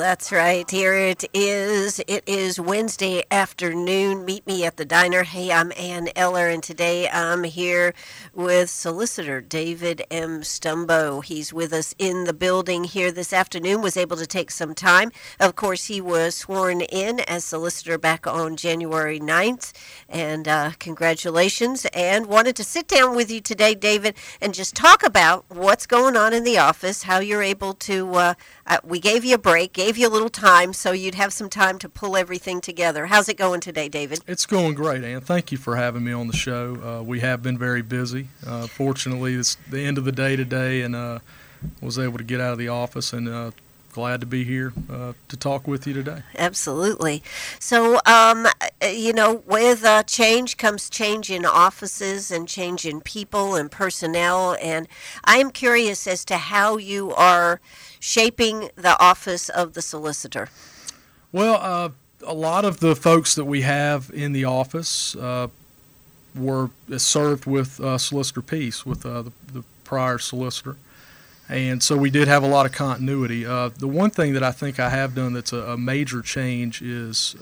That's right. Here it is. It is Wednesday afternoon. Meet me at the diner. Hey, I'm Ann Eller, and today I'm here with Solicitor David M. Stumbo. He's with us in the building here this afternoon, was able to take some time. Of course, he was sworn in as solicitor back on January 9th, and congratulations. And wanted to sit down with you today, David, and just talk about what's going on in the office, how you're able to, we gave you a break, gave you a little time so you'd have some time to pull everything together. How's it going today, David? It's going great, Ann. Thank you for having me on the show. We have been very busy. Fortunately, it's the end of the day today, and was able to get out of the office, and glad to be here to talk with you today. Absolutely. So, with change comes change in offices and change in people and personnel, and I am curious as to how you are shaping the office of the solicitor. Well, a lot of the folks that we have in the office were served with Solicitor Peace, with the prior solicitor. And so we did have a lot of continuity. The one thing that I think I have done that's a major change is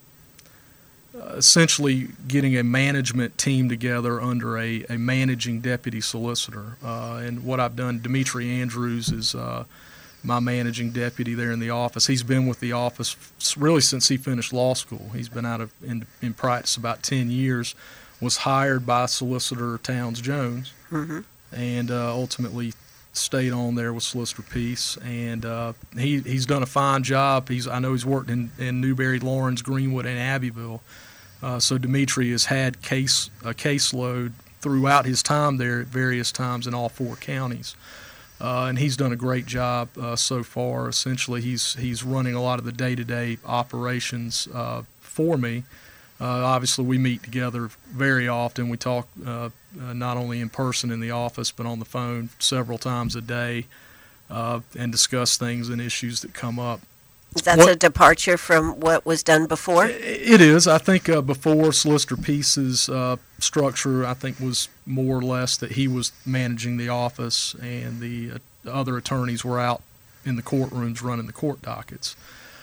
essentially getting a management team together under a managing deputy solicitor. And what I've done, Dimitri Andrews is my managing deputy there in the office. He's been with the office really since he finished law school. He's been out in practice about 10 years, was hired by Solicitor Towns Jones, and ultimately stayed on there with Solicitor Peace, and he's done a fine job. I know he's worked in Newberry, Lawrence, Greenwood, and Abbeville. So Dimitri has had a caseload throughout his time there at various times in all 4 counties. And he's done a great job so far. Essentially, he's running a lot of the day-to-day operations for me. Obviously, we meet together very often. We talk not only in person in the office, but on the phone several times a day, and discuss things and issues that come up. That's a departure from what was done before? It is. I think before Solicitor Peace's structure, I think was more or less that he was managing the office and the other attorneys were out in the courtrooms running the court dockets.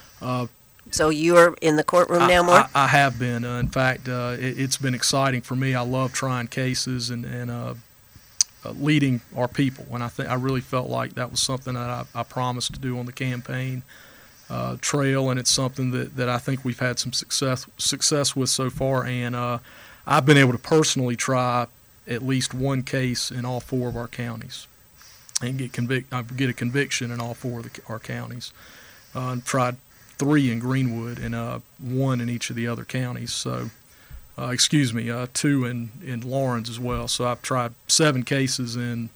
So you're in the courtroom now more? I have been. In fact, it's been exciting for me. I love trying cases and leading our people. And I really felt like that was something that I promised to do on the campaign trail, and it's something that I think we've had some success with so far. And I've been able to personally try at least one case in all 4 of our counties and get a conviction in all 4 of our counties. And tried 3 in Greenwood and 1 in each of the other counties. So, 2 in Lawrence as well. So I've tried 7 cases in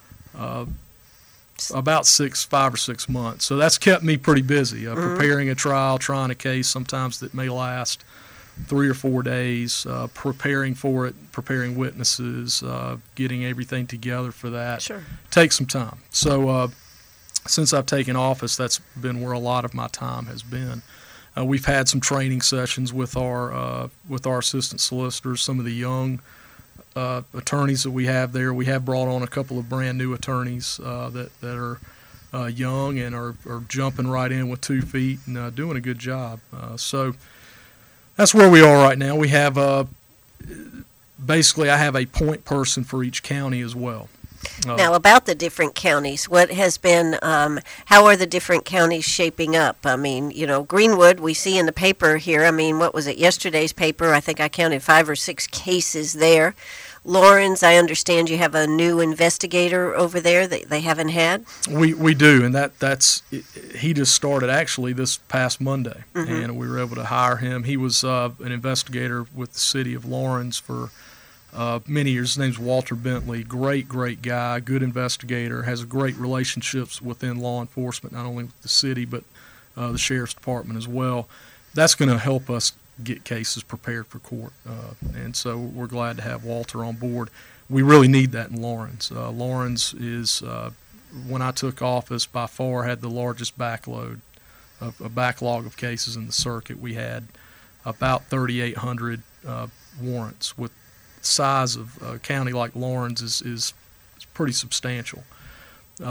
about 5 or 6 months. So that's kept me pretty busy, preparing a trial, trying a case sometimes that may last 3 or 4 days, preparing for it, preparing witnesses, getting everything together for that. Sure. Takes some time. So since I've taken office, that's been where a lot of my time has been. We've had some training sessions with our assistant solicitors, some of the young attorneys that we have there. We have brought on a couple of brand new attorneys that are young and are jumping right in with 2 feet and doing a good job. So that's where we are right now. We have basically I have a point person for each county as well. Now, about the different counties, what has been, how are the different counties shaping up? I mean, Greenwood, we see in the paper here, what was it, yesterday's paper, I think I counted 5 or 6 cases there. Lawrence, I understand you have a new investigator over there that they haven't had? We do, and he just started actually this past Monday, and we were able to hire him. He was an investigator with the city of Lawrence for many years. His name's Walter Bentley. Great guy, good investigator, has great relationships within law enforcement, not only with the city, but the sheriff's department as well. That's going to help us get cases prepared for court. And so we're glad to have Walter on board. We really need that in Lawrence. Lawrence is, when I took office, by far had the largest backlog of cases in the circuit. We had about 3,800 warrants. With size of a county like Lawrence is pretty substantial.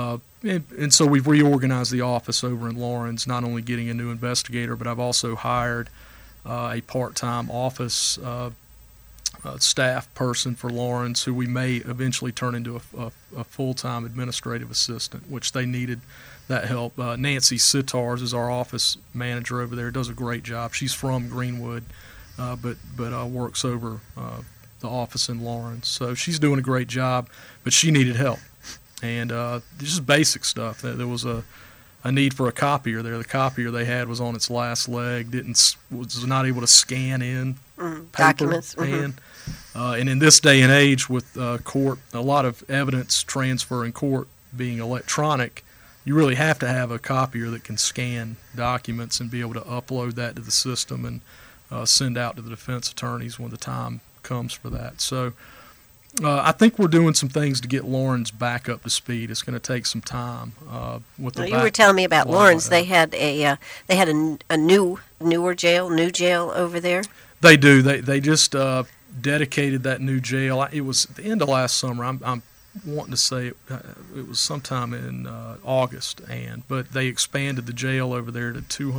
and so we've reorganized the office over in Laurens, not only getting a new investigator, but I've also hired a part-time office staff person for Laurens, who we may eventually turn into a full-time administrative assistant, which they needed that help. Nancy Sitars is our office manager over there, does a great job. She's from Greenwood, but works over the office in Laurens. So she's doing a great job, but she needed help. And just basic stuff. There was a need for a copier there. The copier they had was on its last leg, was not able to scan in paper. Documents. And in this day and age with court, a lot of evidence transfer in court being electronic, you really have to have a copier that can scan documents and be able to upload that to the system and send out to the defense attorneys when the time comes for that. So I think we're doing some things to get Laurens back up to speed. It's going to take some time. You were telling me about Laurens. They had a newer jail over there. They do. They just dedicated that new jail. It was at the end of last summer. I'm wanting to say it was sometime in August, but they expanded the jail over there to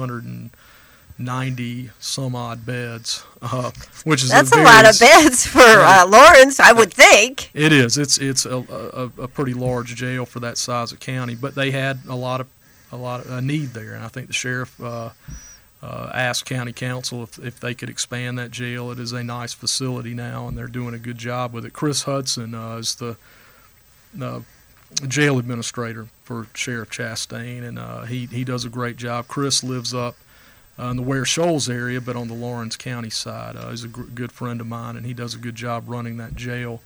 290 some odd beds, which is that's a lot of beds for Laurens, I would think. It is. It's a pretty large jail for that size of county, but they had a lot of need there, and I think the sheriff asked county council if they could expand that jail. It is a nice facility now, and they're doing a good job with it. Chris Hudson is the jail administrator for Sheriff Chastain, and he does a great job. Chris lives up in the Ware Shoals area, but on the Laurens County side. He's a good friend of mine, and he does a good job running that jail.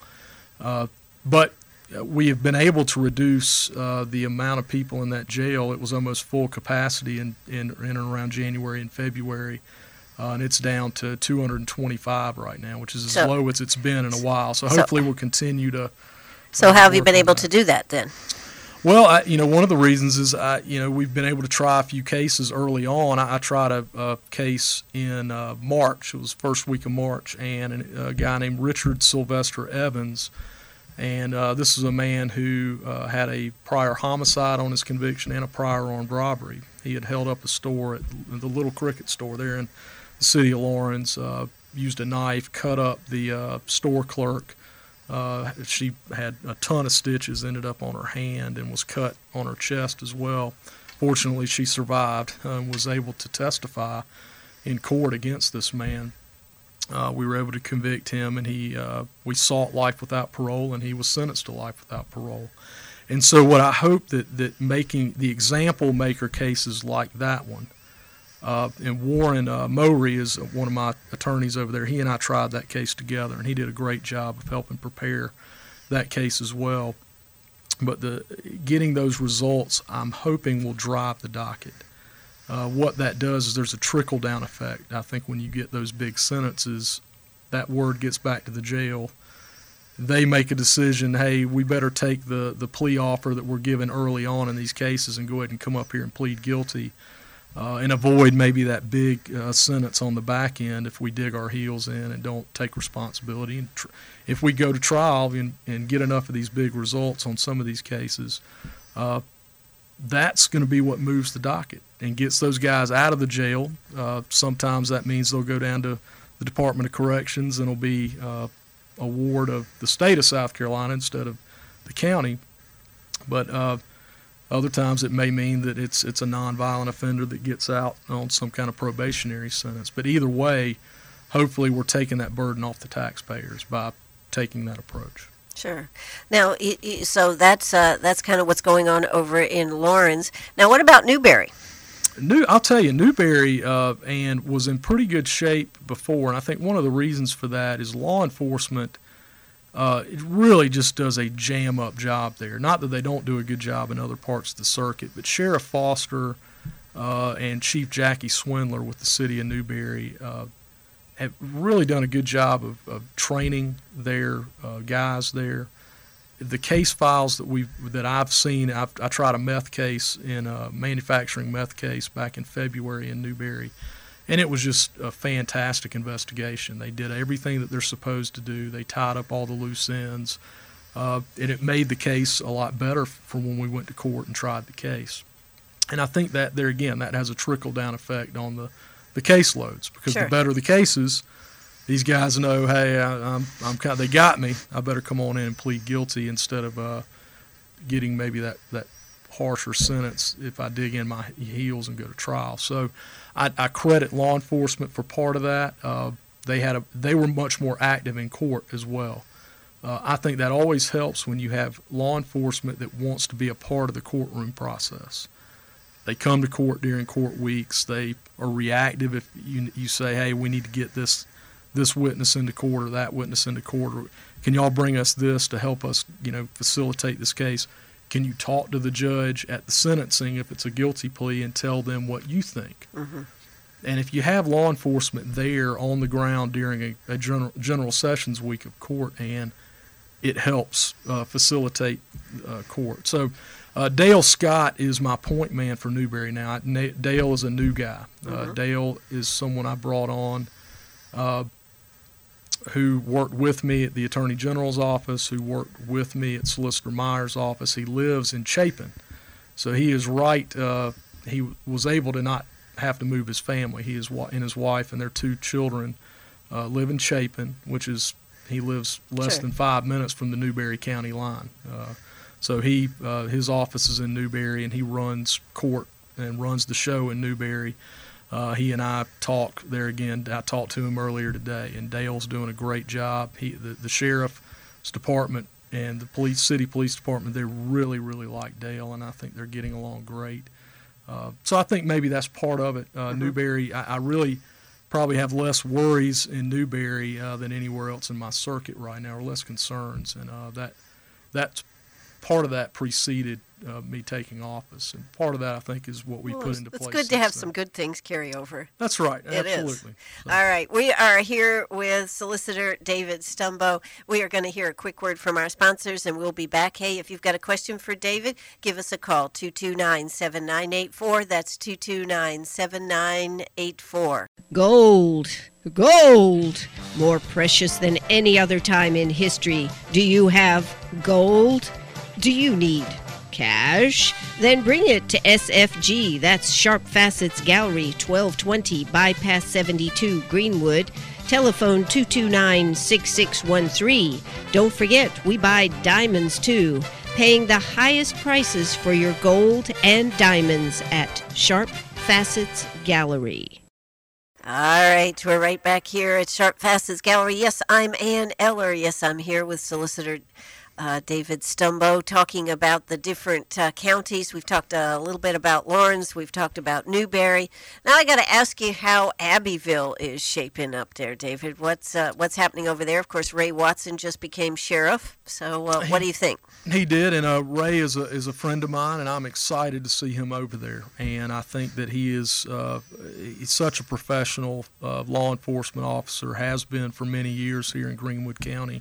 But we have been able to reduce the amount of people in that jail. It was almost full capacity in and around January and February, and it's down to 225 right now, which is as low as it's been in a while. So hopefully we'll continue to. So how have you been able to do that then? Well, one of the reasons is we've been able to try a few cases early on. I tried a case in March. It was first week of March, and a guy named Richard Sylvester Evans. And this is a man who had a prior homicide on his conviction and a prior armed robbery. He had held up a store at the Little Cricket store there in the city of Laurens, used a knife, cut up the store clerk. She had a ton of stitches, ended up on her hand, and was cut on her chest as well. Fortunately, she survived and was able to testify in court against this man. We were able to convict him, and we sought life without parole, and he was sentenced to life without parole. And so what I hope that making the example maker cases like that one, and Warren Mowry is one of my attorneys over there. He and I tried that case together, and he did a great job of helping prepare that case as well. But getting those results, I'm hoping, will drive the docket. What that does is there's a trickle-down effect. I think when you get those big sentences, that word gets back to the jail. They make a decision, hey, we better take the plea offer that we're given early on in these cases and go ahead and come up here and plead guilty. And avoid maybe that big sentence on the back end if we dig our heels in and don't take responsibility. And if we go to trial and get enough of these big results on some of these cases, that's going to be what moves the docket and gets those guys out of the jail. Sometimes that means they'll go down to the Department of Corrections and it'll be a ward of the state of South Carolina instead of the county. But other times it may mean that it's a nonviolent offender that gets out on some kind of probationary sentence. But either way, hopefully we're taking that burden off the taxpayers by taking that approach. Sure. Now, so that's kind of what's going on over in Laurens. Now, what about Newberry? I'll tell you, Newberry and was in pretty good shape before, and I think one of the reasons for that is law enforcement. It really just does a jam-up job there. Not that they don't do a good job in other parts of the circuit, but Sheriff Foster and Chief Jackie Swindler with the city of Newberry have really done a good job of training their guys there. The case files that I've seen, I tried a meth case in a manufacturing meth case back in February in Newberry. And it was just a fantastic investigation. They did everything that they're supposed to do. They tied up all the loose ends. and it made the case a lot better for when we went to court and tried the case. And I think that there again, that has a trickle-down effect on the caseloads, because Sure. the better the cases, these guys know, hey, I'm kind of, they got me. I better come on in and plead guilty instead of getting maybe that harsher sentence if I dig in my heels and go to trial. So I credit law enforcement for part of that. They were much more active in court as well. I think that always helps when you have law enforcement that wants to be a part of the courtroom process. They come to court during court weeks. They are reactive if you say, hey, we need to get this witness into court or that witness into court, or can y'all bring us this to help us, facilitate this case? Can you talk to the judge at the sentencing if it's a guilty plea and tell them what you think? Mm-hmm. And if you have law enforcement there on the ground during a general sessions week of court, and it helps facilitate court. So Dale Scott is my point man for Newberry now. Dale is a new guy. Mm-hmm. Dale is someone I brought on who worked with me at the Attorney General's office, who worked with me at Solicitor Myers' office. He lives in Chapin. So he is right. He was able to not have to move his family. He and his wife and their 2 children live in Chapin, he lives less Sure. than 5 minutes from the Newberry County line. So his office is in Newberry, and he runs court and runs the show in Newberry. He and I talk there again. I talked to him earlier today, and Dale's doing a great job. The sheriff's department and the city police department, they really, really like Dale, and I think they're getting along great. So I think maybe that's part of it. Mm-hmm. Newberry, I really probably have less worries in Newberry than anywhere else in my circuit right now, or less concerns, and that's part of that preceded me taking office, and part of that I think is what we put into place. It's good to have since some then. good things carry over. That's right, It is. absolutely. So, All right, we are here with Solicitor David Stumbo. We are going to hear a quick word from our sponsors, and we'll be back. Hey, if you've got a question for David, give us a call, 229-7984. That's 229-7984. Gold. Gold. More precious than any other time in history. Do you have gold? Do you need cash? Then bring it to SFG. That's Sharp Facets Gallery, 1220 Bypass 72, Greenwood. Telephone 229-6613. Don't forget, we buy diamonds too. Paying the highest prices for your gold and diamonds at Sharp Facets Gallery. All right, we're right back here at Sharp Facets Gallery. Yes, I'm Ann Eller. Yes, I'm here with Solicitor David Stumbo, talking about the different counties. We've talked a little bit about Lawrence. We've talked about Newberry. Now I got to ask you how Abbeville is shaping up there, David. What's happening over there? Of course, Ray Watson just became sheriff. So what do you think? He did, and Ray is a friend of mine, and I'm excited to see him over there. And I think that he's such a professional law enforcement officer, has been for many years here in Greenwood County.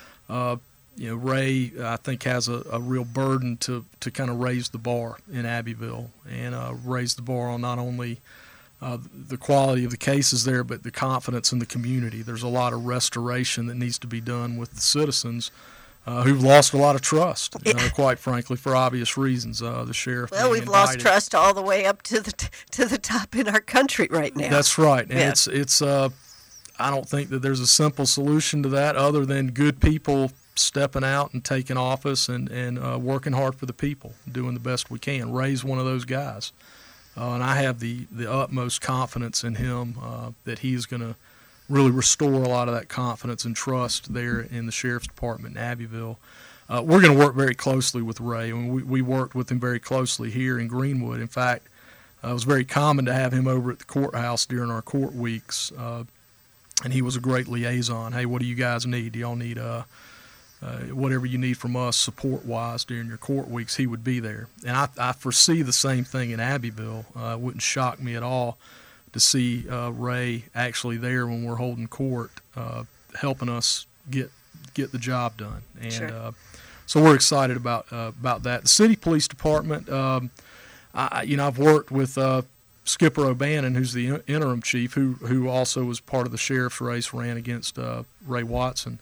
Ray, I think, has a real burden to kind of raise the bar in Abbeville, and raise the bar on not only the quality of the cases there, but the confidence in the community. There's a lot of restoration that needs to be done with the citizens who've lost a lot of trust, quite frankly, for obvious reasons. The sheriff. Well, we've lost trust all the way up to the top in our country right now. That's right, and Yeah. it's. I don't think that there's a simple solution to that other than good people stepping out and taking office and working hard for the people, doing the best we can. Ray's one of those guys, and I have the utmost confidence in him that he's going to really restore a lot of that confidence and trust there in the Sheriff's Department in Abbeville. We're going to work very closely with Ray, and we worked with him very closely here in Greenwood. In fact, it was very common to have him over at the courthouse during our court weeks, and he was a great liaison. Hey, what do you guys need? Do y'all need whatever you need from us support-wise during your court weeks? He would be there. And I foresee the same thing in Abbeville. It wouldn't shock me at all to see Ray actually there when we're holding court, helping us get the job done. And Sure. So we're excited about that. The city police department, I've worked with Skipper O'Bannon, who's the interim chief, who also was part of the sheriff's race, ran against Ray Watson.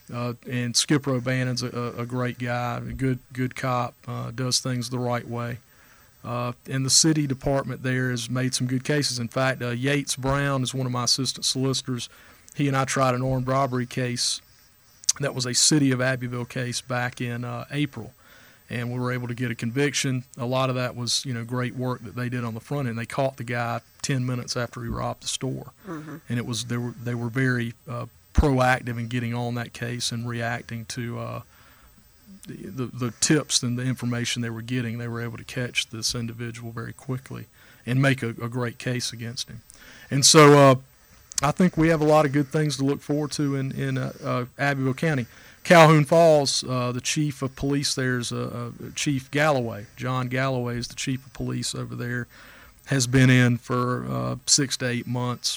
And Skipper O'Bannon's a great guy, a good cop, does things the right way. And the city department there has made some good cases. In fact, Yates Brown is one of my assistant solicitors. He and I tried an armed robbery case that was a City of Abbeville case back in April, and we were able to get a conviction. A lot of that was, great work that they did on the front end. They caught the guy 10 minutes after he robbed the store, and it was they were very proactive in getting on that case and reacting to the tips and the information they were getting. They were able to catch this individual very quickly and make a great case against him. And so I think we have a lot of good things to look forward to in Abbeville County. Calhoun Falls, the chief of police there is Chief Galloway. John Galloway is the chief of police over there, has been in for 6 to 8 months.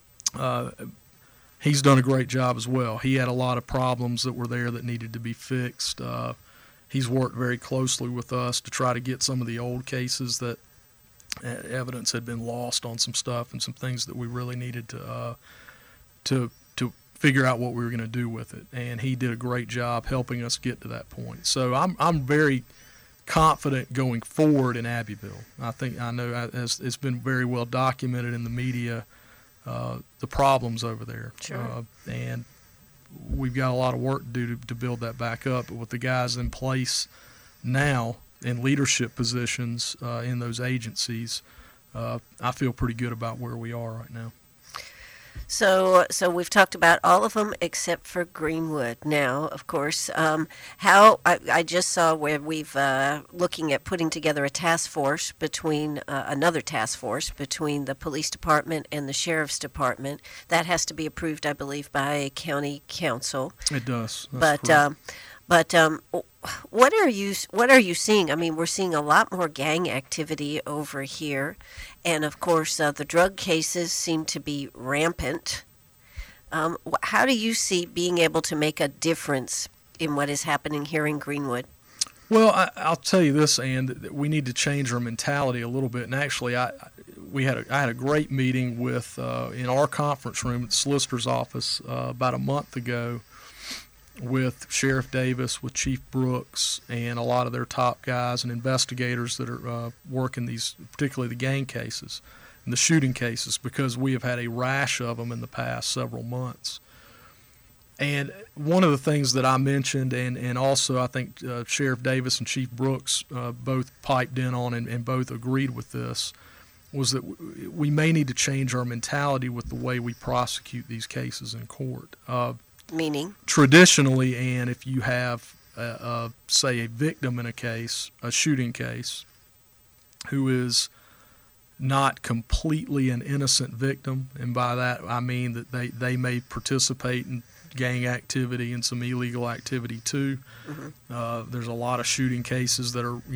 He's done a great job as well. He had a lot of problems that were there that needed to be fixed. He's worked very closely with us to try to get some of the old cases that evidence had been lost on some stuff and some things that we really needed to figure out what we were going to do with it. And he did a great job helping us get to that point. So I'm very confident going forward in Abbeville. I know it's been very well documented in the media, the problems over there. Sure. And we've got a lot of work to do to build that back up. But with the guys in place now in leadership positions in those agencies, I feel pretty good about where we are right now. So we've talked about all of them except for Greenwood. Now, of course, how I just saw where we've looking at putting together a task force between another task force between the police department and the sheriff's department. That has to be approved, I believe, by county council. It does. But what are you seeing? I mean, we're seeing a lot more gang activity over here, and of course, the drug cases seem to be rampant. How do you see being able to make a difference in what is happening here in Greenwood? Well, I'll tell you this, Ann, that we need to change our mentality a little bit. And actually, I had a great meeting with in our conference room at the solicitor's office about a month ago, with Sheriff Davis, with Chief Brooks, and a lot of their top guys and investigators that are working these, particularly the gang cases and the shooting cases, because we have had a rash of them in the past several months. And one of the things that I mentioned, and also I think Sheriff Davis and Chief Brooks both piped in on and both agreed with this, was that we may need to change our mentality with the way we prosecute these cases in court. Meaning? Traditionally, and if you have, say, a victim in a case, a shooting case, who is not completely an innocent victim, and by that I mean that they may participate in gang activity and some illegal activity too. Mm-hmm. There's a lot of shooting cases that are,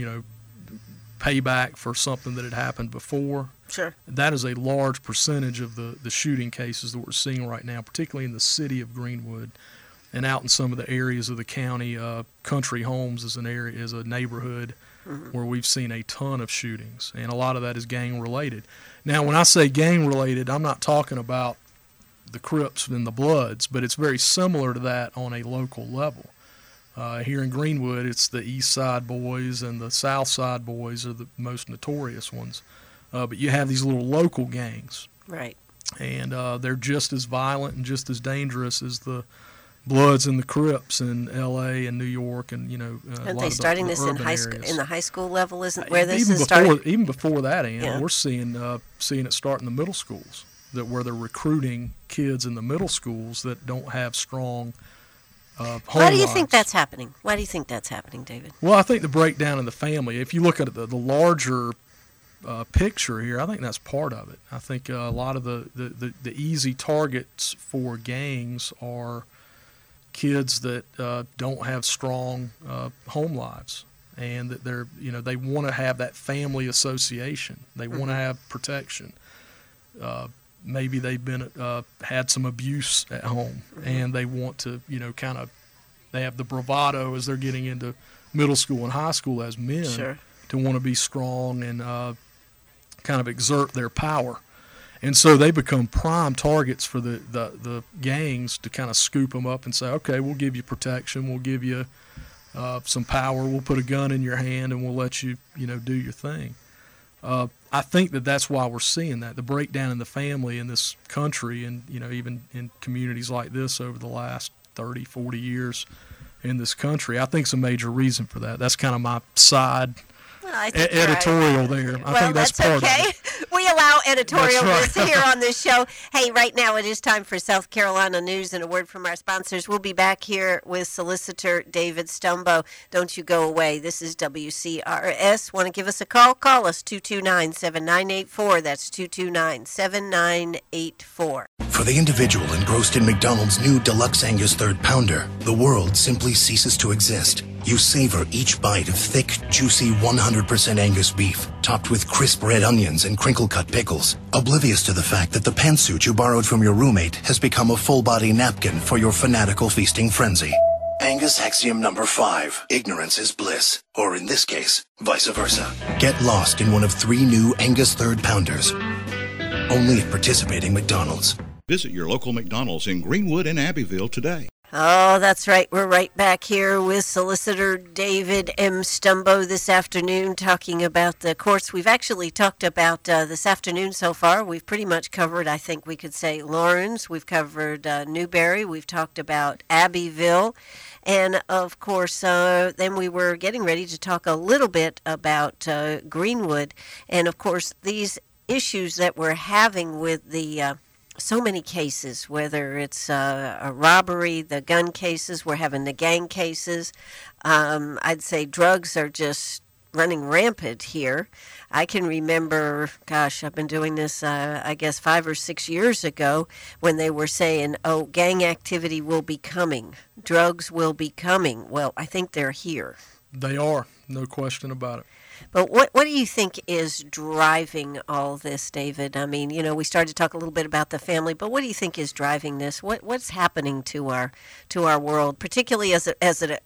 payback for something that had happened before. Sure. That is a large percentage of the shooting cases that we're seeing right now, particularly in the city of Greenwood and out in some of the areas of the county. Country Homes is a neighborhood where we've seen a ton of shootings, and a lot of that is gang related. Now, when I say gang related, I'm not talking about the Crips and the Bloods, but it's very similar to that on a local level. Here in Greenwood, it's the East Side Boys and the South Side Boys are the most notorious ones. But you have these little local gangs. Right. And they're just as violent and just as dangerous as the Bloods and the Crips in L.A. and New York and, Aren't they starting this in high school, in the high school level? Isn't where this is starting? Even before that, Ann, we're seeing it start in the middle schools, where they're recruiting kids in the middle schools that don't have strong Why do you think that's happening? Why do you think that's happening, David? Well, I think the breakdown in the family, if you look at the larger picture here, I think that's part of it. I think a lot of the easy targets for gangs are kids that don't have strong home lives, and that they want to have that family association. They want to have protection. Maybe they've been had some abuse at home, and they want to they have the bravado as they're getting into middle school and high school as men to want to be strong and kind of exert their power. And so they become prime targets for the gangs to kind of scoop them up and say, okay, we'll give you protection, we'll give you some power, we'll put a gun in your hand, and we'll let you, do your thing. I think that's why we're seeing that, the breakdown in the family in this country, and even in communities like this over the last 30, 40 years in this country. I think it's a major reason for that. That's kind of my side editorial there. I think that's part okay. of it. We allow editorialists Right. here on this show. Hey, right now it is time for South Carolina news and a word from our sponsors. We'll be back here with Solicitor David Stumbo. Don't you go away. This is WCRS. Want to give us a call? Call us 229-7984. That's 229-7984. For the individual engrossed in McDonald's new Deluxe Angus Third Pounder, the world simply ceases to exist. You savor each bite of thick, juicy 100% Angus beef, topped with crisp red onions and crinkle-cut pickles, oblivious to the fact that the pantsuit you borrowed from your roommate has become a full-body napkin for your fanatical feasting frenzy. Angus axiom number 5, ignorance is bliss, or in this case, vice versa. Get lost in one of 3 new Angus Third Pounders, only at participating McDonald's. Visit your local McDonald's in Greenwood and Abbeville today. Oh, that's right. We're right back here with Solicitor David M. Stumbo this afternoon talking about the courts. We've actually talked about this afternoon so far. We've pretty much covered, I think we could say, Lawrence. We've covered Newberry. We've talked about Abbeville. And, of course, then we were getting ready to talk a little bit about Greenwood. And, of course, these issues that we're having with the so many cases, whether it's a robbery, the gun cases, we're having the gang cases. I'd say drugs are just running rampant here. I can remember, I've been doing this, I guess 5 or 6 years ago, when they were saying, gang activity will be coming, drugs will be coming. Well, I think they're here. They are, no question about it. But what do you think is driving all this, David? I mean, we started to talk a little bit about the family, but what do you think is driving this? What's happening to our world, particularly as it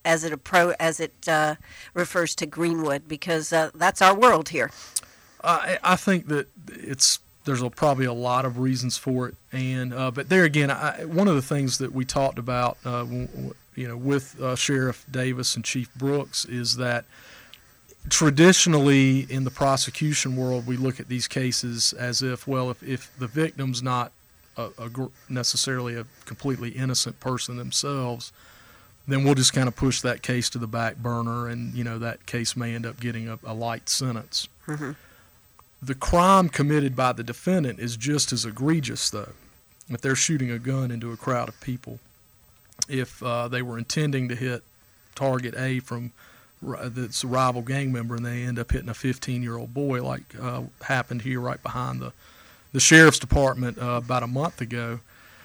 refers to Greenwood, because that's our world here. I think that there's probably a lot of reasons for it, and but there again, one of the things that we talked about, with Sheriff Davis and Chief Brooks is that traditionally in the prosecution world, we look at these cases as if the victim's not necessarily a completely innocent person themselves, then we'll just kind of push that case to the back burner, and that case may end up getting a light sentence. Mm-hmm. The crime committed by the defendant is just as egregious, though. If they're shooting a gun into a crowd of people, if they were intending to hit target A that's a rival gang member, and they end up hitting a 15-year-old boy, like happened here right behind the sheriff's department about a month ago,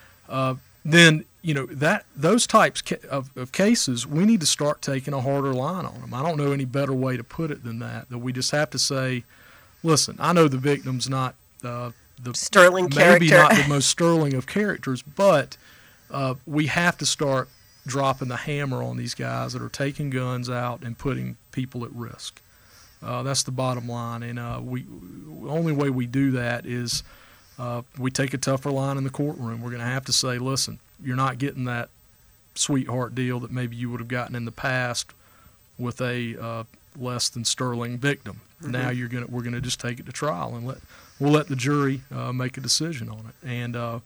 then those types of cases, we need to start taking a harder line on them. I don't know any better way to put it than that we just have to say, listen, I know the victim's not the sterling maybe character. not the most sterling of characters, but we have to start dropping the hammer on these guys that are taking guns out and putting people at risk. That's the bottom line, and the only way we do that is we take a tougher line in the courtroom. We're going to have to say, listen, you're not getting that sweetheart deal that maybe you would have gotten in the past with a less than sterling victim. Mm-hmm. Now we're going to just take it to trial, and we'll let the jury make a decision on it. And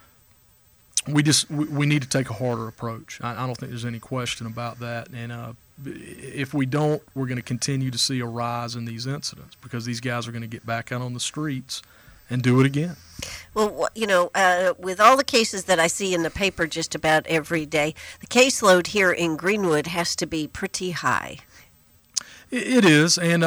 we need to take a harder approach. I don't think there's any question about that. And if we don't, we're going to continue to see a rise in these incidents because these guys are going to get back out on the streets and do it again. Well, with all the cases that I see in the paper just about every day, the caseload here in Greenwood has to be pretty high. It is, and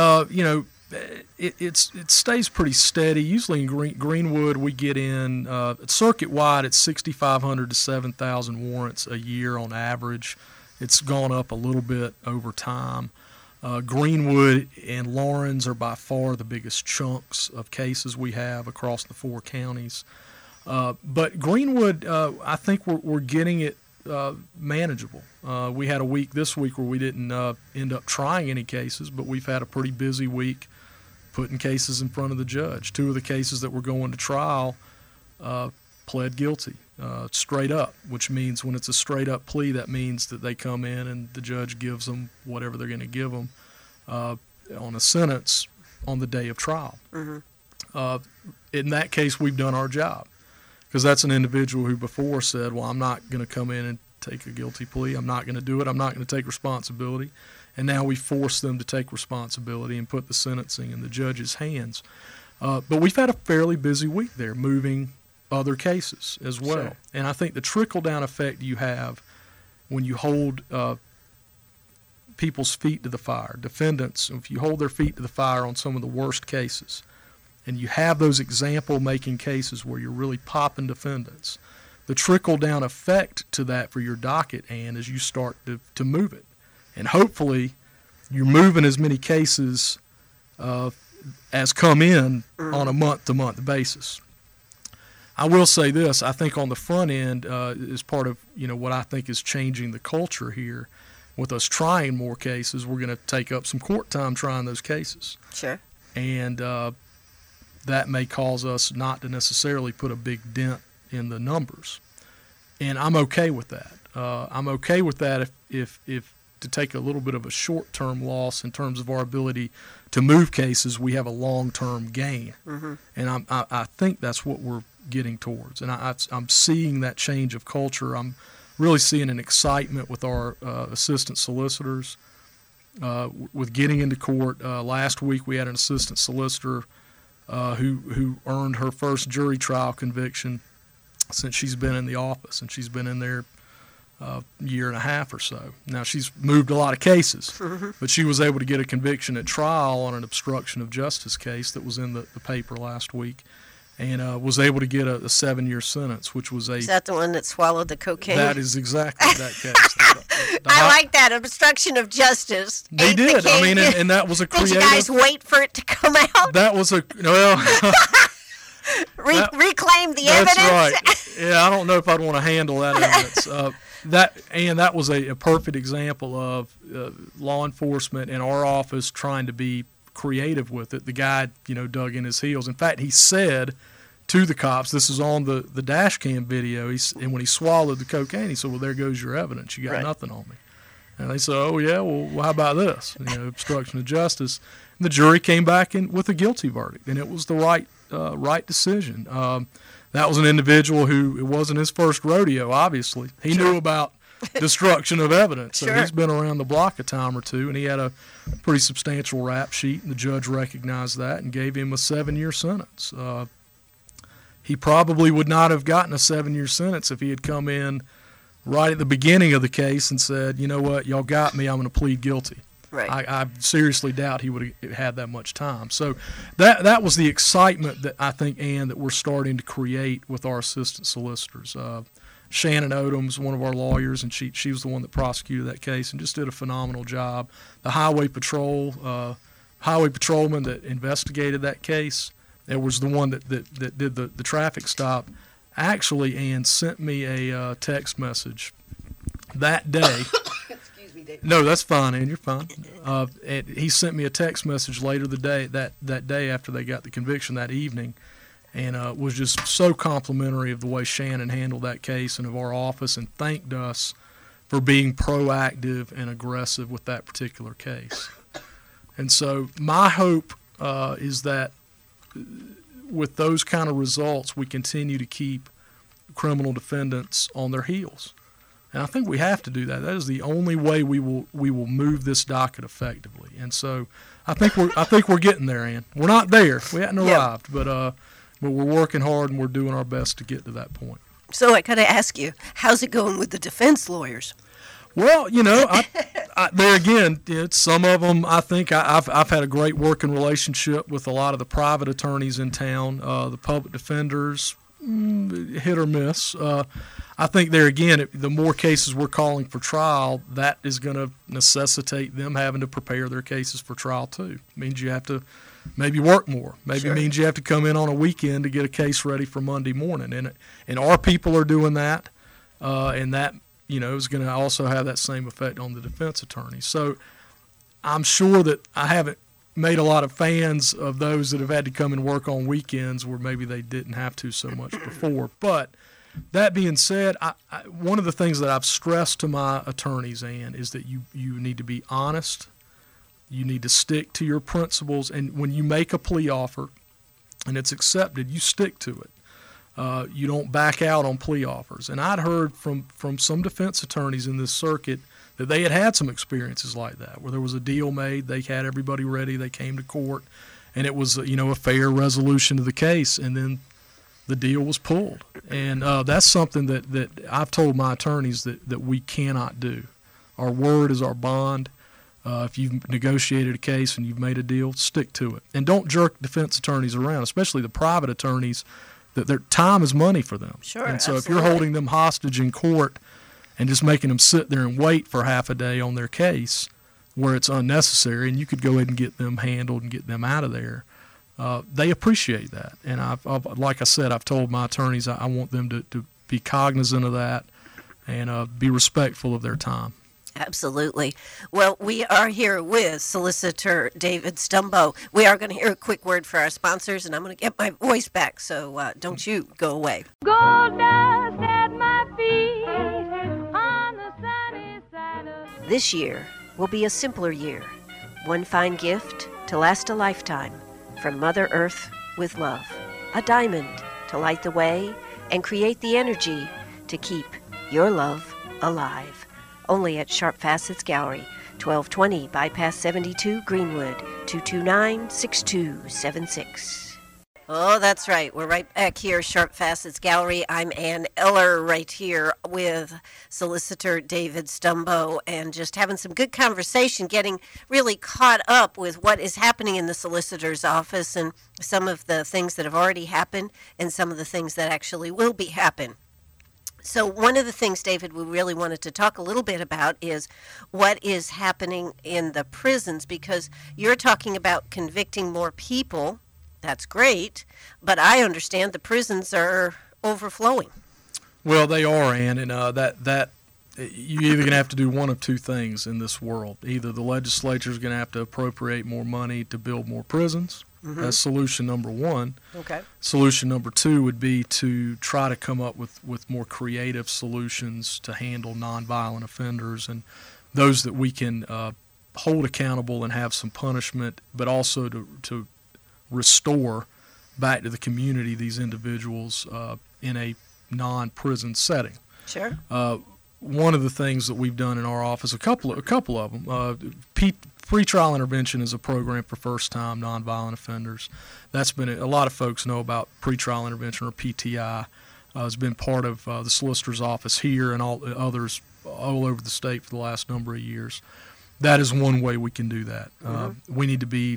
it stays pretty steady. Usually in Greenwood, we get in circuit-wide at 6,500 to 7,000 warrants a year on average. It's gone up a little bit over time. Greenwood and Laurens are by far the biggest chunks of cases we have across the 4 counties. But Greenwood, I think we're getting it manageable. We had a week this week where we didn't end up trying any cases, but we've had a pretty busy week putting cases in front of the judge. 2 of the cases that were going to trial pled guilty straight up, which means when it's a straight up plea, that means that they come in and the judge gives them whatever they're going to give them on a sentence on the day of trial. In that case, we've done our job, because that's an individual who before said, well, I'm not going to come in and take a guilty plea. I'm not going to do it. I'm not going to take responsibility. And now we force them to take responsibility and put the sentencing in the judge's hands. But we've had a fairly busy week there, moving other cases as well. Sure. And I think the trickle-down effect you have when you hold people's feet to the fire, defendants, if you hold their feet to the fire on some of the worst cases, and you have those example-making cases where you're really popping defendants, the trickle-down effect to that for your docket, Ann, is you start to move it. And hopefully you're moving as many cases as come in on a month-to-month basis. I will say this, I think on the front end is part of what I think is changing the culture here. With us trying more cases, we're going to take up some court time trying those cases. Sure. And that may cause us not to necessarily put a big dent in the numbers. And I'm okay with that. I'm okay with that if to take a little bit of a short-term loss in terms of our ability to move cases, we have a long-term gain. And I think that's what we're getting towards. And I'm seeing that change of culture. I'm really seeing an excitement with our assistant solicitors with getting into court. Last week we had an assistant solicitor who earned her first jury trial conviction since she's been in the office, and she's been in there a year and a half or so. Now, she's moved a lot of cases, but she was able to get a conviction at trial on an obstruction of justice case that was in the paper last week, and was able to get a 7-year sentence, which was Is that the one that swallowed the cocaine? That is exactly that case. I like that, obstruction of justice. They did. I mean, and that was a creative. Did you guys wait for it to come out? That was reclaim the That's evidence? Right. Yeah, I don't know if I'd want to handle that evidence. That was a perfect example of law enforcement in our office trying to be creative with it. The guy, dug in his heels. In fact, he said to the cops, this is on the dash cam video, and when he swallowed the cocaine, he said, well, there goes your evidence. You got nothing on me. And they said, oh, yeah, well, how about this? Obstruction of justice. And the jury came back with a guilty verdict, and it was the right decision. That was an individual who, it wasn't his first rodeo, obviously. He knew about destruction of evidence. So he's been around the block a time or two, and he had a pretty substantial rap sheet, and the judge recognized that and gave him a 7-year sentence. He probably would not have gotten a 7-year sentence if he had come in right at the beginning of the case and said, you know what, y'all got me, I'm going to plead guilty. Right. I seriously doubt he would have had that much time. So that was the excitement that I think, Ann, that we're starting to create with our assistant solicitors. Shannon Odom's one of our lawyers, and she was the one that prosecuted that case and just did a phenomenal job. The highway patrolman that investigated that case, it was the one that did the traffic stop, actually, Ann, sent me a text message that day. Excuse me, David. No, that's fine, Ann. You're fine. And he sent me a text message later that day after they got the conviction that evening, and was just so complimentary of the way Shannon handled that case and of our office, and thanked us for being proactive and aggressive with that particular case. And so my hope is that with those kind of results, we continue to keep criminal defendants on their heels. And I think we have to do that. That is the only way we will move this docket effectively. And so I think we're getting there, Ann. We're not there. We haven't arrived, but we're working hard and we're doing our best to get to that point. So I got to ask you, how's it going with the defense lawyers? Well, there again, some of them, I think I've had a great working relationship with a lot of the private attorneys in town, the public defenders, hit or miss. I think there again, the more cases we're calling for trial, that is going to necessitate them having to prepare their cases for trial too. It means you have to maybe work more. Maybe it means you have to come in on a weekend to get a case ready for Monday morning. And our people are doing that, and that is going to also have that same effect on the defense attorney. So I'm sure that I haven't made a lot of fans of those that have had to come and work on weekends where maybe they didn't have to so much before. But that being said, one of the things that I've stressed to my attorneys, Ann, is that you need to be honest. You need to stick to your principles. And when you make a plea offer and it's accepted, you stick to it. You don't back out on plea offers. And I'd heard from some defense attorneys in this circuit that they had some experiences like that, where there was a deal made, they had everybody ready, they came to court, and it was a fair resolution to the case, and then the deal was pulled. And that's something that I've told my attorneys that we cannot do. Our word is our bond. If you've negotiated a case and you've made a deal, stick to it. And don't jerk defense attorneys around, especially the private attorneys, that their time is money for them. Sure, and so absolutely. If you're holding them hostage in court and just making them sit there and wait for half a day on their case where it's unnecessary, and you could go ahead and get them handled and get them out of there, they appreciate that. And I've like I said, I've told my attorneys I want them to be cognizant of that and be respectful of their time. Absolutely. Well, we are here with Solicitor David Stumbo. We are going to hear a quick word for our sponsors, and I'm going to get my voice back, so don't you go away. Gold dust at my feet on the sunny side of... This year will be a simpler year. One fine gift to last a lifetime from Mother Earth with love. A diamond to light the way and create the energy to keep your love alive. Only at Sharp Facets Gallery, 1220 Bypass 72 Greenwood, 229-6276. Oh, that's right. We're right back here, Sharp Facets Gallery. I'm Ann Eller right here with Solicitor David Stumbo, and just having some good conversation, getting really caught up with what is happening in the solicitor's office and some of the things that have already happened and some of the things that actually will be happen. So one of the things, David, we really wanted to talk a little bit about is what is happening in the prisons, because you're talking about convicting more people. That's great, but I understand the prisons are overflowing. Well, they are, Ann, and that you're either going to have to do one of two things in this world. Either the legislature is going to have to appropriate more money to build more prisons. Mm-hmm. That's solution number one. Okay. Solution number two would be to try to come up with more creative solutions to handle nonviolent offenders and those that we can hold accountable and have some punishment, but also to restore back to the community these individuals in a non-prison setting. Sure. One of the things that we've done in our office, a couple of them, pretrial intervention is a program for first-time nonviolent offenders. That's been a lot of folks know about pretrial intervention, or PTI. It's been part of the solicitor's office here and all others all over the state for the last number of years. That is one way we can do that. We need to be,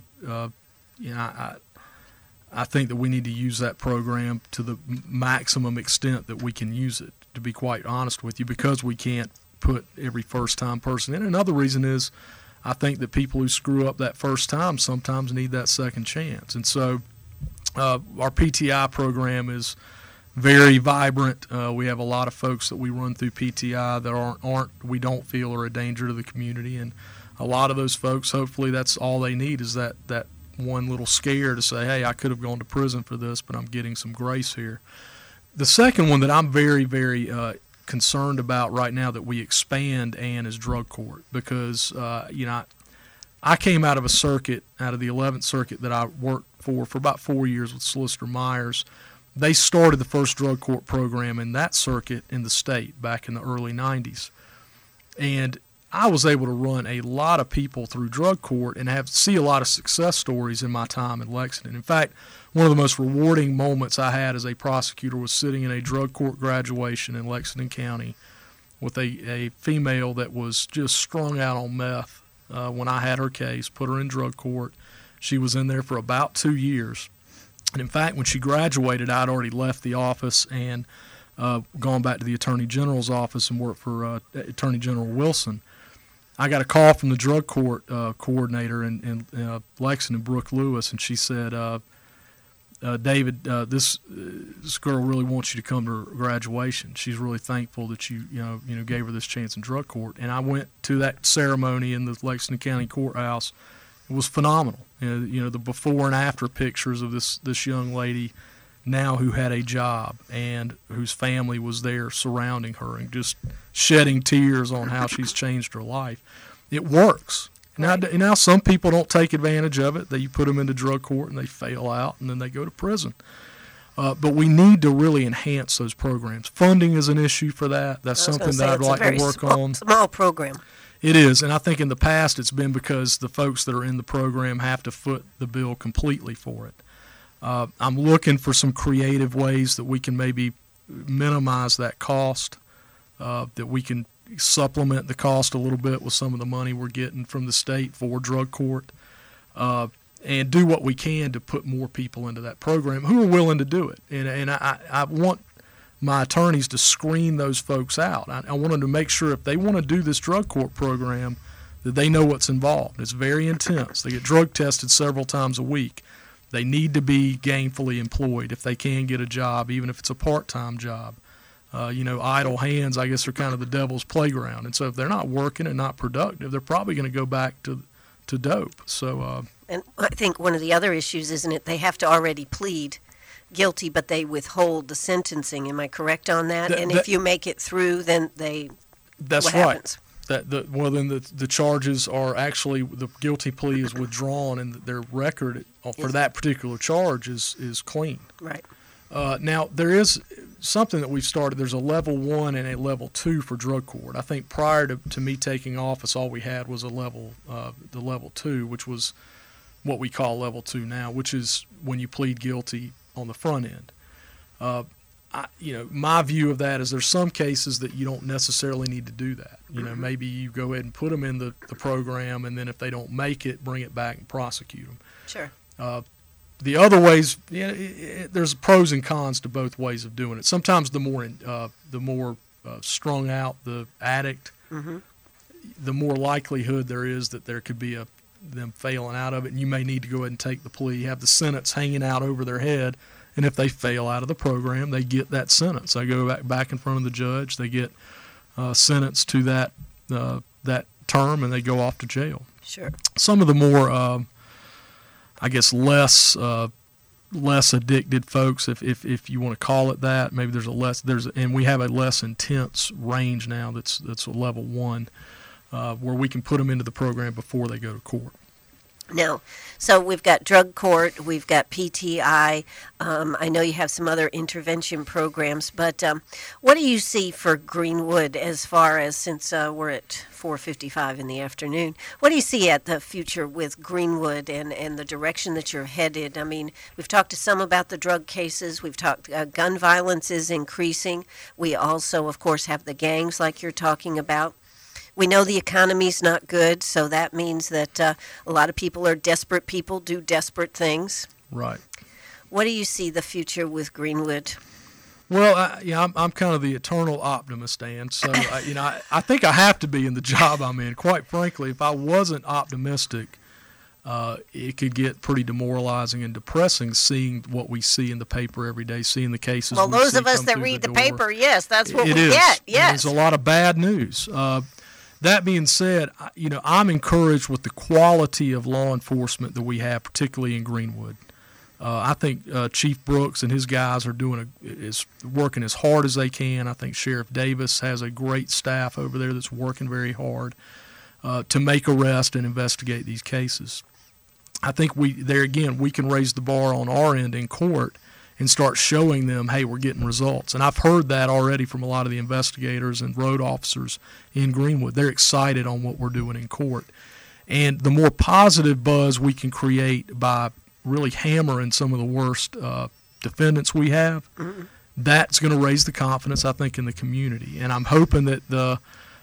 I think that we need to use that program to the maximum extent that we can use it, to be quite honest with you, because we can't put every first-time person in. Another reason is I think that people who screw up that first time sometimes need that second chance. And so our PTI program is very vibrant. We have a lot of folks that we run through PTI that we don't feel are a danger to the community. And a lot of those folks, hopefully that's all they need, is that one little scare to say, hey, I could have gone to prison for this, but I'm getting some grace here. The second one that I'm very, very concerned about right now that we expand, Ann, is drug court, because I came out of a circuit, out of the 11th Circuit that I worked for about 4 years with Solicitor Myers. They started the first drug court program in that circuit in the state back in the early 90s. And I was able to run a lot of people through drug court and see a lot of success stories in my time in Lexington. In fact, one of the most rewarding moments I had as a prosecutor was sitting in a drug court graduation in Lexington County with a female that was just strung out on meth when I had her case, put her in drug court. She was in there for about 2 years. And in fact, when she graduated, I'd already left the office and gone back to the Attorney General's office and worked for Attorney General Wilson. I got a call from the drug court coordinator in Lexington, Brooke Lewis, and she said, David, this girl really wants you to come to her graduation. She's really thankful that you gave her this chance in drug court. And I went to that ceremony in the Lexington County Courthouse, It was phenomenal. The before and after pictures of this young lady now who had a job and whose family was there surrounding her and just shedding tears on how she's changed her life. It works. Now some people don't take advantage of it. You put them into drug court and they fail out and then they go to prison. But we need to really enhance those programs. Funding is an issue for that. That's something that I'd like to work on. Small program. It is, and I think in the past it's been because the folks that are in the program have to foot the bill completely for it. I'm looking for some creative ways that we can maybe minimize that cost, that we can supplement the cost a little bit with some of the money we're getting from the state for drug court, and do what we can to put more people into that program who are willing to do it. And I want my attorneys to screen those folks out. I want them to make sure if they want to do this drug court program that they know what's involved. It's very intense. They get drug tested several times a week. They need to be gainfully employed if they can get a job, even if it's a part-time job. Idle hands, I guess, are kind of the devil's playground. And so if they're not working and not productive, they're probably going to go back to dope. So, and I think one of the other issues, isn't it, they have to already plead guilty, but they withhold the sentencing. Am I correct on that? And if you make it through, then that's what right. happens? Then the charges are actually, the guilty plea is withdrawn, and their record for that particular charge is clean. Right. Now, there is something that we've started. There's a level 1 and a level 2 for drug court. I think prior to me taking office, all we had was the level 2, which was what we call level 2 now, which is when you plead guilty on the front end. My view of that is there's some cases that you don't necessarily need to do that. Maybe you go ahead and put them in the program, and then if they don't make it, bring it back and prosecute them. Sure. The other ways, there's pros and cons to both ways of doing it. Sometimes the more strung out the addict, the more likelihood there is that there could be them failing out of it, and you may need to go ahead and take the plea, have the sentence hanging out over their head, and if they fail out of the program, they get that sentence. They go back in front of the judge, they get sentenced to that term, and they go off to jail. Sure. Some of the more less addicted folks, if you want to call it that, maybe and we have a less intense range now that's a level 1, where we can put them into the program before they go to court. No. So we've got drug court, we've got PTI. I know you have some other intervention programs, but what do you see for Greenwood as far as, since we're at 4:55 in the afternoon, what do you see at the future with Greenwood and the direction that you're headed? I mean, we've talked to some about the drug cases. We've talked gun violence is increasing. We also, of course, have the gangs like you're talking about. We know the economy's not good, so that means that a lot of people are desperate people, do desperate things. Right. What do you see the future with Greenwood? Well, I'm kind of the eternal optimist, Dan. So, I think I have to be in the job I'm in. Quite frankly, if I wasn't optimistic, it could get pretty demoralizing and depressing seeing what we see in the paper every day, seeing the cases. Well, those of us that read the paper, yes, that's what we get. Yes. There's a lot of bad news. That being said, I'm encouraged with the quality of law enforcement that we have, particularly in Greenwood. I think Chief Brooks and his guys are is working as hard as they can. I think Sheriff Davis has a great staff over there that's working very hard to make arrests and investigate these cases. I think we can raise the bar on our end in court and start showing them, hey, we're getting results. And I've heard that already from a lot of the investigators and road officers in Greenwood. They're excited on what we're doing in court. And the more positive buzz we can create by really hammering some of the worst defendants we have, that's going to raise the confidence, I think, in the community. And I'm hoping that the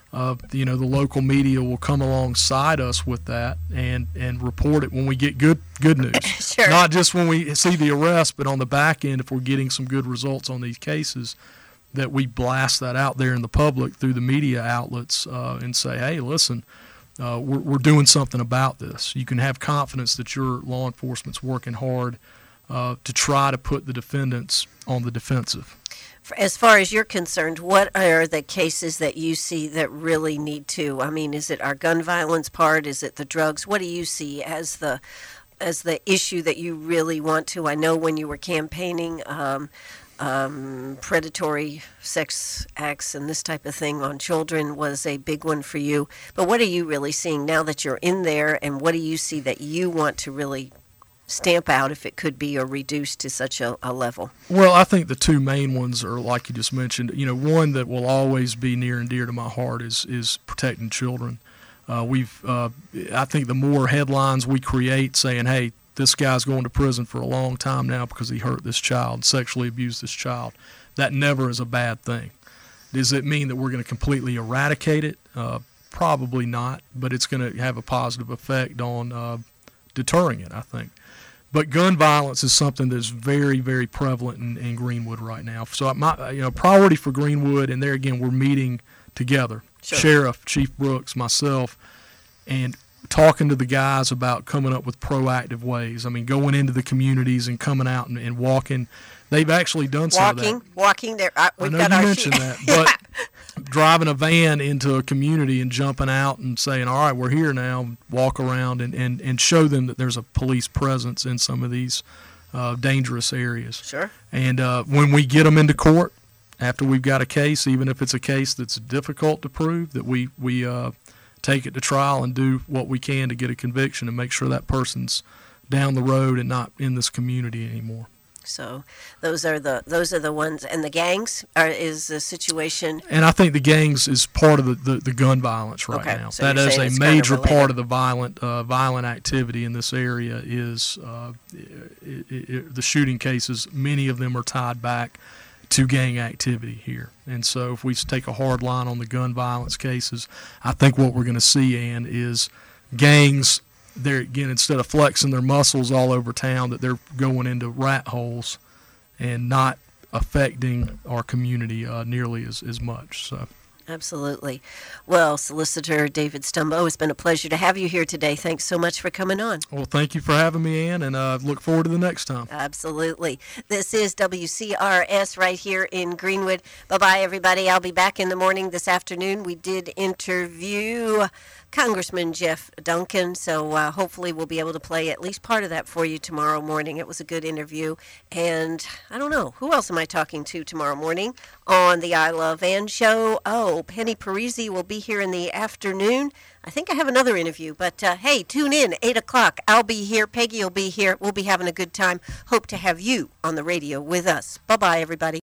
local media will come alongside us with that and report it when we get good news. Sure. Not just when we see the arrest, but on the back end, if we're getting some good results on these cases, that we blast that out there in the public through the media outlets and say, hey, listen, we're doing something about this. You can have confidence that your law enforcement's working hard to try to put the defendants on the defensive. As far as you're concerned, what are the cases that you see that really need to? I mean, is it our gun violence part? Is it the drugs? What do you see as the issue that you really want to? I know when you were campaigning, predatory sex acts and this type of thing on children was a big one for you. But what are you really seeing now that you're in there, and what do you see that you want to really stamp out, if it could be, or reduce to such a level? Well, I think the two main ones are, like you just mentioned. One that will always be near and dear to my heart is protecting children. I think the more headlines we create saying, hey, this guy's going to prison for a long time now because he hurt this child, sexually abused this child, that never is a bad thing. Does it mean that we're going to completely eradicate it? Probably not, but it's going to have a positive effect on deterring it, I think. But gun violence is something that's very, very prevalent in Greenwood right now. So my priority for Greenwood, and there again, we're meeting together, Sure. Sheriff, Chief Brooks, myself, and talking to the guys about coming up with proactive ways. I mean, going into the communities and coming out and walking. They've actually done some of that. Walking there. We've I know got you our mentioned that, but driving a van into a community and jumping out and saying, all right, we're here now, walk around and show them that there's a police presence in some of these dangerous areas. Sure. And when we get them into court, after we've got a case, even if it's a case that's difficult to prove, that we take it to trial and do what we can to get a conviction and make sure that person's down the road and not in this community anymore. So those are the ones, and the gangs is the situation. And I think the gangs is part of the gun violence right Okay, now. so That you're is saying a it's kind of major related. part of the violent activity in this area. Is the shooting cases? Many of them are tied back to gang activity here. And so if we take a hard line on the gun violence cases, I think what we're going to see, Ann, is gangs. They're, again, instead of flexing their muscles all over town, that they're going into rat holes and not affecting our community nearly as much. So, Absolutely. Well, Solicitor David Stumbo, it's been a pleasure to have you here today. Thanks so much for coming on. well, thank you for having me, Ann, and look forward to the next time. Absolutely. This is WCRS right here in Greenwood. Bye-bye, everybody. I'll be back in the morning this afternoon. We did interview Congressman Jeff Duncan, so hopefully we'll be able to play at least part of that for you tomorrow morning. It was a good interview. And I don't know, who else am I talking to tomorrow morning on the I Love Ann show? Oh, Penny Parisi will be here in the afternoon. I think I have another interview, but hey, tune in, 8 o'clock. I'll be here. Peggy will be here. We'll be having a good time. Hope to have you on the radio with us. Bye-bye, everybody.